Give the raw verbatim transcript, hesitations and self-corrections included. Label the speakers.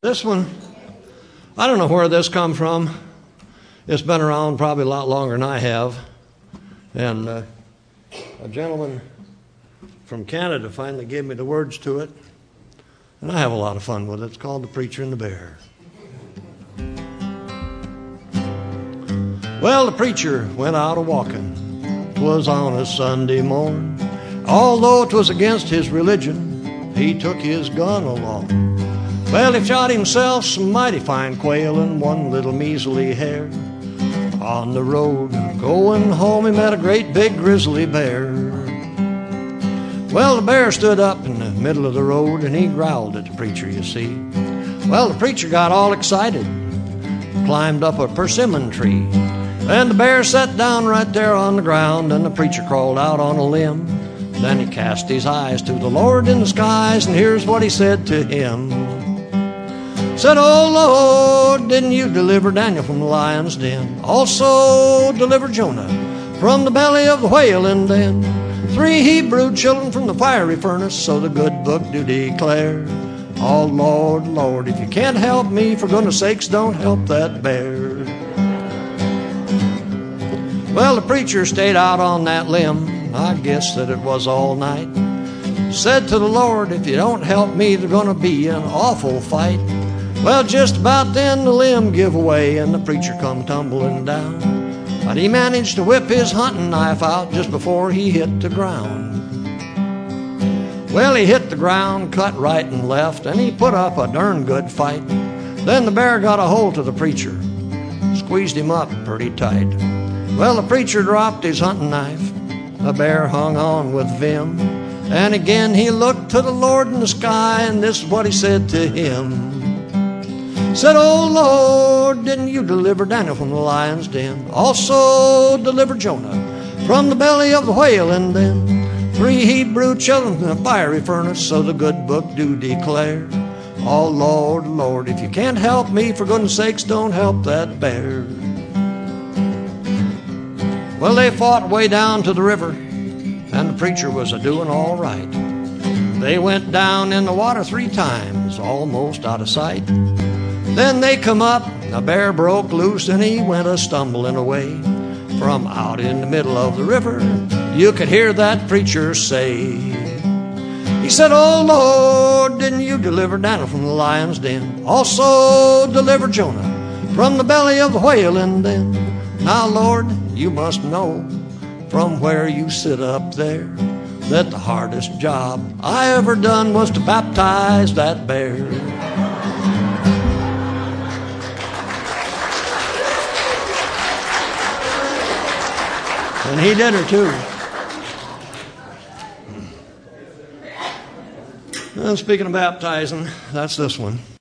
Speaker 1: This one, I don't know where this come from. It's been around probably a lot longer than I have. And uh, a gentleman from Canada finally gave me the words to it. And I have a lot of fun with it. It's called The Preacher and the Bear. Well, the preacher went out a-walking. 'Twas on a Sunday morn. Although 'twas against his religion, he took his gun along. Well, he shot himself some mighty fine quail and one little measly hare. On the road going home, he met a great big grizzly bear. Well, the bear stood up in the middle of the road and he growled at the preacher, you see. Well, the preacher got all excited, climbed up a persimmon tree. And the bear sat down right there on the ground, and the preacher crawled out on a limb. Then he cast his eyes to the Lord in the skies, and here's what he said to him. Said, "Oh Lord, didn't you deliver Daniel from the lion's den? Also deliver Jonah from the belly of the whale, and then three Hebrew children from the fiery furnace, so the good book do declare. Oh Lord, Lord, if you can't help me, for goodness sakes don't help that bear." Well, the preacher stayed out on that limb, I guess that it was all night. Said to the Lord, if you don't help me, there's gonna be an awful fight. Well, just about then the limb give away and the preacher come tumbling down. But he managed to whip his hunting knife out just before he hit the ground. Well, he hit the ground, cut right and left, and he put up a darn good fight. Then the bear got a hold of the preacher, squeezed him up pretty tight. Well, the preacher dropped his hunting knife, the bear hung on with vim. And again he looked to the Lord in the sky, and this is what he said to him. Said, "Oh Lord, didn't you deliver Daniel from the lion's den? Also deliver Jonah from the belly of the whale, and then three Hebrew children in a fiery furnace, so the good book do declare. Oh Lord, Lord, if you can't help me, for goodness sakes don't help that bear." Well, they fought way down to the river, and the preacher was a-doing all right. They went down in the water three times, almost out of sight. Then they come up, the bear broke loose, and he went a-stumbling away. From out in the middle of the river, you could hear that preacher say. He said, "Oh Lord, didn't you deliver Daniel from the lion's den? Also deliver Jonah from the belly of the whale, and then now, Lord, you must know from where you sit up there that the hardest job I ever done was to baptize that bear." And he did her too. And speaking of baptizing, that's this one.